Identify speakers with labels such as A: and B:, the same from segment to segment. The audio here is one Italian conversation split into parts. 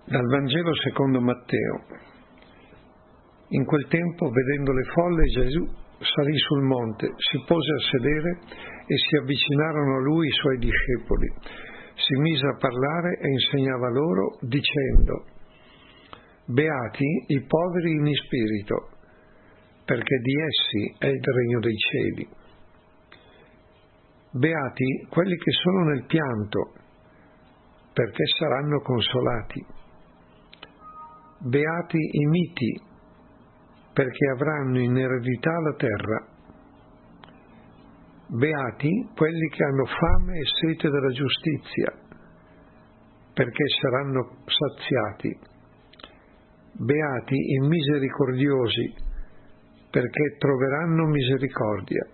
A: Dal Vangelo secondo Matteo. In quel tempo, vedendo le folle, Gesù salì sul monte, si pose a sedere e si avvicinarono a lui i suoi discepoli. Si mise a parlare e insegnava loro, dicendo: Beati i poveri in spirito, perché di essi è il regno dei cieli. Beati quelli che sono nel pianto, perché saranno consolati. Beati i miti, perché avranno in eredità la terra. Beati quelli che hanno fame e sete della giustizia, perché saranno saziati. Beati i misericordiosi, perché troveranno misericordia.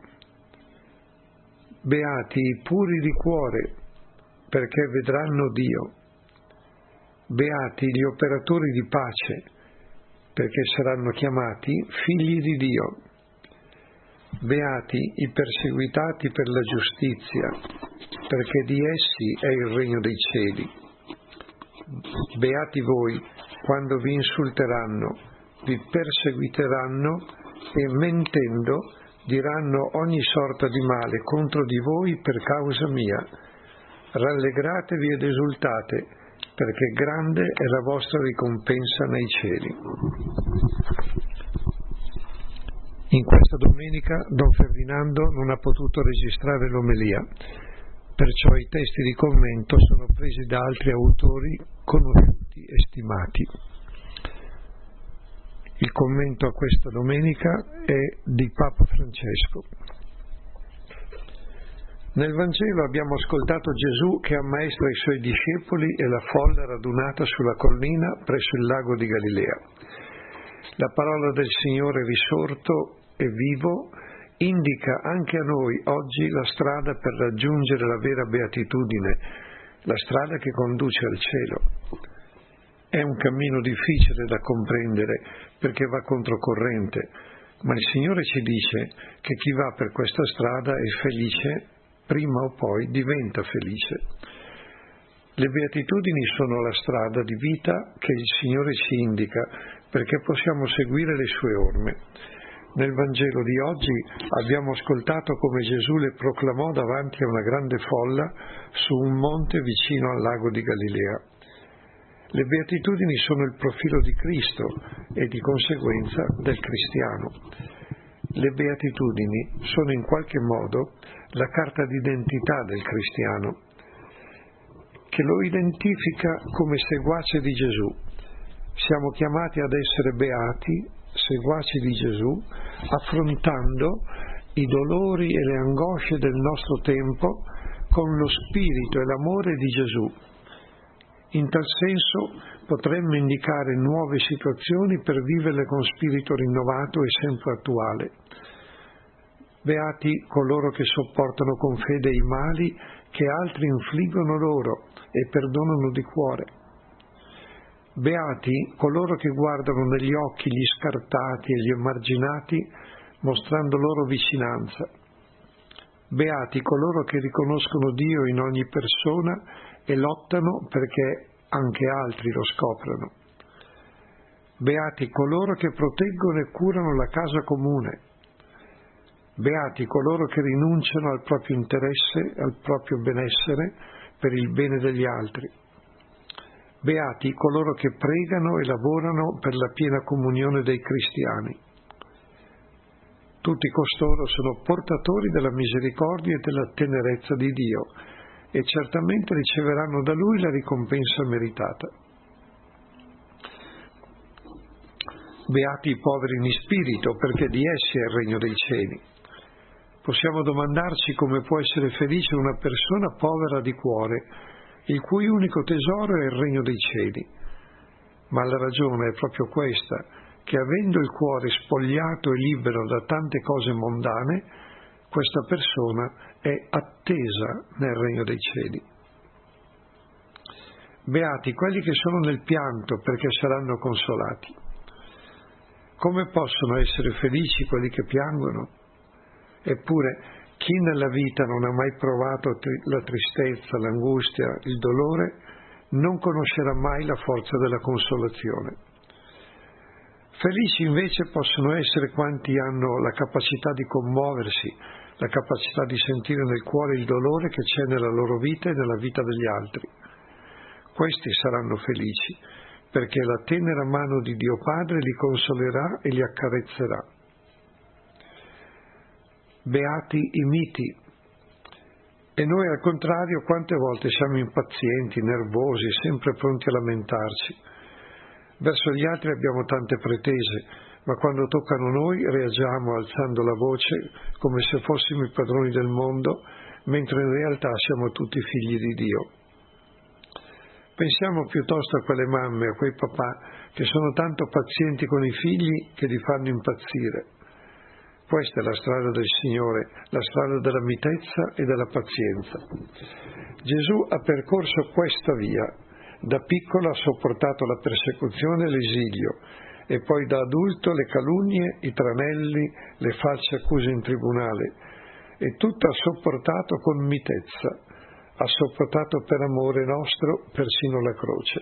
A: Beati i puri di cuore, perché vedranno Dio. Beati gli operatori di pace, perché saranno chiamati figli di Dio. Beati i perseguitati per la giustizia, perché di essi è il regno dei cieli. Beati voi quando vi insulteranno, vi perseguiteranno e mentendo diranno ogni sorta di male contro di voi per causa mia. Rallegratevi ed esultate, perché grande è la vostra ricompensa nei cieli. In questa domenica Don Ferdinando non ha potuto registrare l'omelia, perciò i testi di commento sono presi da altri autori conosciuti e stimati. Il commento a questa domenica è di Papa Francesco. Nel Vangelo abbiamo ascoltato Gesù che ammaestra i suoi discepoli e la folla radunata sulla collina presso il lago di Galilea. La parola del Signore risorto e vivo indica anche a noi oggi la strada per raggiungere la vera beatitudine, la strada che conduce al cielo. È un cammino difficile da comprendere perché va controcorrente, ma il Signore ci dice che chi va per questa strada è felice, prima o poi diventa felice. Le beatitudini sono la strada di vita che il Signore ci indica perché possiamo seguire le sue orme. Nel Vangelo di oggi abbiamo ascoltato come Gesù le proclamò davanti a una grande folla su un monte vicino al lago di Galilea. Le beatitudini sono il profilo di Cristo e di conseguenza del cristiano. Le beatitudini sono in qualche modo la carta d'identità del cristiano, che lo identifica come seguace di Gesù. Siamo chiamati ad essere beati, seguaci di Gesù, affrontando i dolori e le angosce del nostro tempo con lo spirito e l'amore di Gesù. In tal senso potremmo indicare nuove situazioni per viverle con spirito rinnovato e sempre attuale. Beati coloro che sopportano con fede i mali che altri infliggono loro e perdonano di cuore. Beati coloro che guardano negli occhi gli scartati e gli emarginati, mostrando loro vicinanza. Beati coloro che riconoscono Dio in ogni persona e lottano perché anche altri lo scoprano. Beati coloro che proteggono e curano la casa comune. Beati coloro che rinunciano al proprio interesse, al proprio benessere per il bene degli altri. Beati coloro che pregano e lavorano per la piena comunione dei cristiani. Tutti costoro sono portatori della misericordia e della tenerezza di Dio e certamente riceveranno da Lui la ricompensa meritata. Beati i poveri in spirito, perché di essi è il regno dei cieli. Possiamo domandarci come può essere felice una persona povera di cuore, il cui unico tesoro è il regno dei cieli. Ma la ragione è proprio questa, che avendo il cuore spogliato e libero da tante cose mondane, questa persona è attesa nel regno dei cieli. Beati quelli che sono nel pianto, perché saranno consolati. Come possono essere felici quelli che piangono? Eppure, chi nella vita non ha mai provato la tristezza, l'angustia, il dolore, non conoscerà mai la forza della consolazione. Felici invece possono essere quanti hanno la capacità di commuoversi, la capacità di sentire nel cuore il dolore che c'è nella loro vita e nella vita degli altri. Questi saranno felici, perché la tenera mano di Dio Padre li consolerà e li accarezzerà. Beati i miti. E noi al contrario quante volte siamo impazienti, nervosi, sempre pronti a lamentarci. Verso gli altri abbiamo tante pretese, ma quando toccano noi reagiamo alzando la voce come se fossimo i padroni del mondo, mentre in realtà siamo tutti figli di Dio. Pensiamo piuttosto a quelle mamme, a quei papà che sono tanto pazienti con i figli che li fanno impazzire. Questa è la strada del Signore, la strada della mitezza e della pazienza. Gesù ha percorso questa via. Da piccolo ha sopportato la persecuzione e l'esilio, e poi da adulto le calunnie, i tranelli, le false accuse in tribunale, e tutto ha sopportato con mitezza. Ha sopportato per amore nostro persino la croce.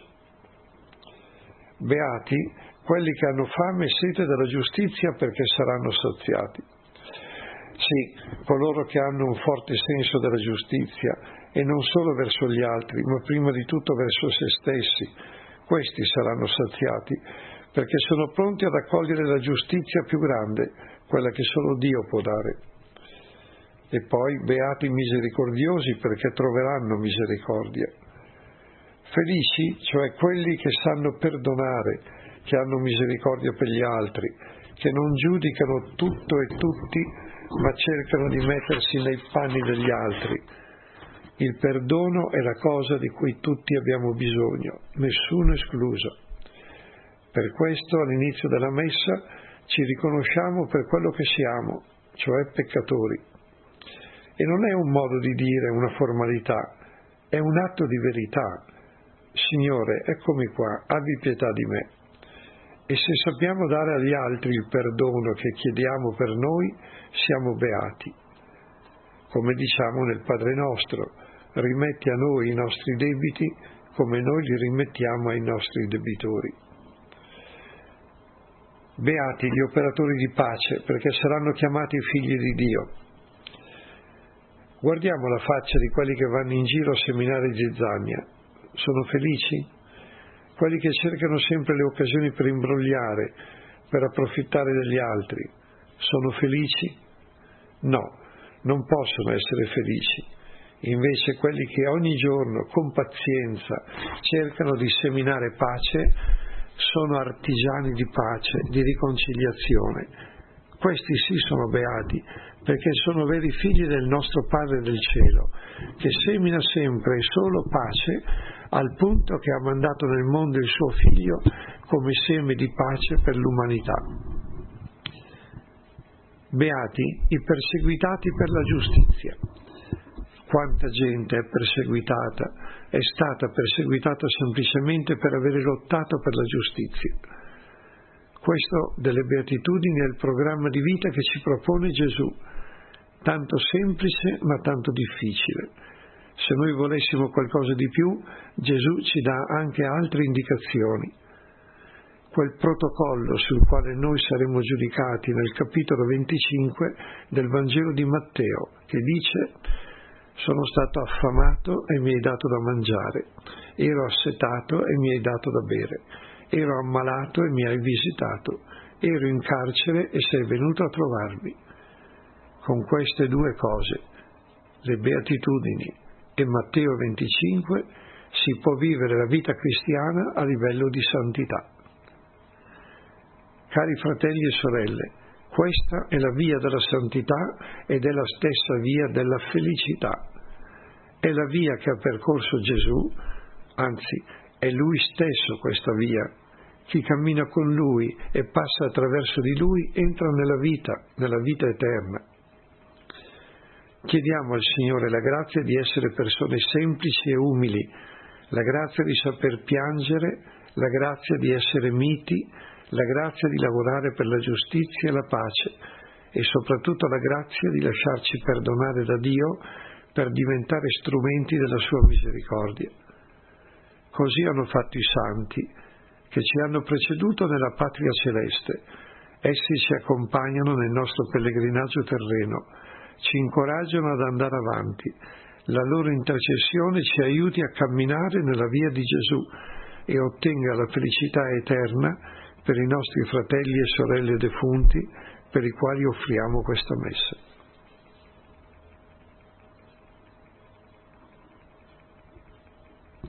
A: Beati quelli che hanno fame e sete della giustizia, perché saranno saziati. Sì, coloro che hanno un forte senso della giustizia, e non solo verso gli altri, ma prima di tutto verso se stessi, questi saranno saziati, perché sono pronti ad accogliere la giustizia più grande, quella che solo Dio può dare. E poi beati misericordiosi, perché troveranno misericordia. Felici, cioè quelli che sanno perdonare, che hanno misericordia per gli altri, che non giudicano tutto e tutti, ma cercano di mettersi nei panni degli altri. Il perdono è la cosa di cui tutti abbiamo bisogno, nessuno escluso. Per questo all'inizio della Messa ci riconosciamo per quello che siamo, cioè peccatori. E non è un modo di dire, una formalità, è un atto di verità. Signore, eccomi qua, abbi pietà di me. E se sappiamo dare agli altri il perdono che chiediamo per noi, siamo beati. Come diciamo nel Padre nostro, rimetti a noi i nostri debiti come noi li rimettiamo ai nostri debitori. Beati gli operatori di pace, perché saranno chiamati figli di Dio. Guardiamo la faccia di quelli che vanno in giro a seminare zizzania. Sono felici? Quelli che cercano sempre le occasioni per imbrogliare, per approfittare degli altri, sono felici? No, non possono essere felici. Invece quelli che ogni giorno, con pazienza, cercano di seminare pace, sono artigiani di pace, di riconciliazione. Questi sì sono beati, perché sono veri figli del nostro Padre del Cielo, che semina sempre e solo pace, al punto che ha mandato nel mondo il suo Figlio come seme di pace per l'umanità. Beati i perseguitati per la giustizia. Quanta gente è perseguitata, è stata perseguitata semplicemente per avere lottato per la giustizia. Questo delle beatitudini è il programma di vita che ci propone Gesù, tanto semplice ma tanto difficile. Se noi volessimo qualcosa di più, Gesù ci dà anche altre indicazioni. Quel protocollo sul quale noi saremo giudicati nel capitolo 25 del Vangelo di Matteo, che dice: sono stato affamato e mi hai dato da mangiare, ero assetato e mi hai dato da bere, ero ammalato e mi hai visitato, ero in carcere e sei venuto a trovarmi. Con queste due cose, le beatitudini e Matteo 25, si può vivere la vita cristiana a livello di santità. Cari fratelli e sorelle, questa è la via della santità ed è la stessa via della felicità. È la via che ha percorso Gesù, anzi, è Lui stesso questa via. Chi cammina con Lui e passa attraverso di Lui entra nella vita eterna. Chiediamo al Signore la grazia di essere persone semplici e umili, la grazia di saper piangere, la grazia di essere miti, la grazia di lavorare per la giustizia e la pace e soprattutto la grazia di lasciarci perdonare da Dio per diventare strumenti della sua misericordia. Così hanno fatto i santi, che ci hanno preceduto nella patria celeste. Essi ci accompagnano nel nostro pellegrinaggio terreno, ci incoraggiano ad andare avanti. La loro intercessione ci aiuti a camminare nella via di Gesù e ottenga la felicità eterna per i nostri fratelli e sorelle defunti, per i quali offriamo questa messa.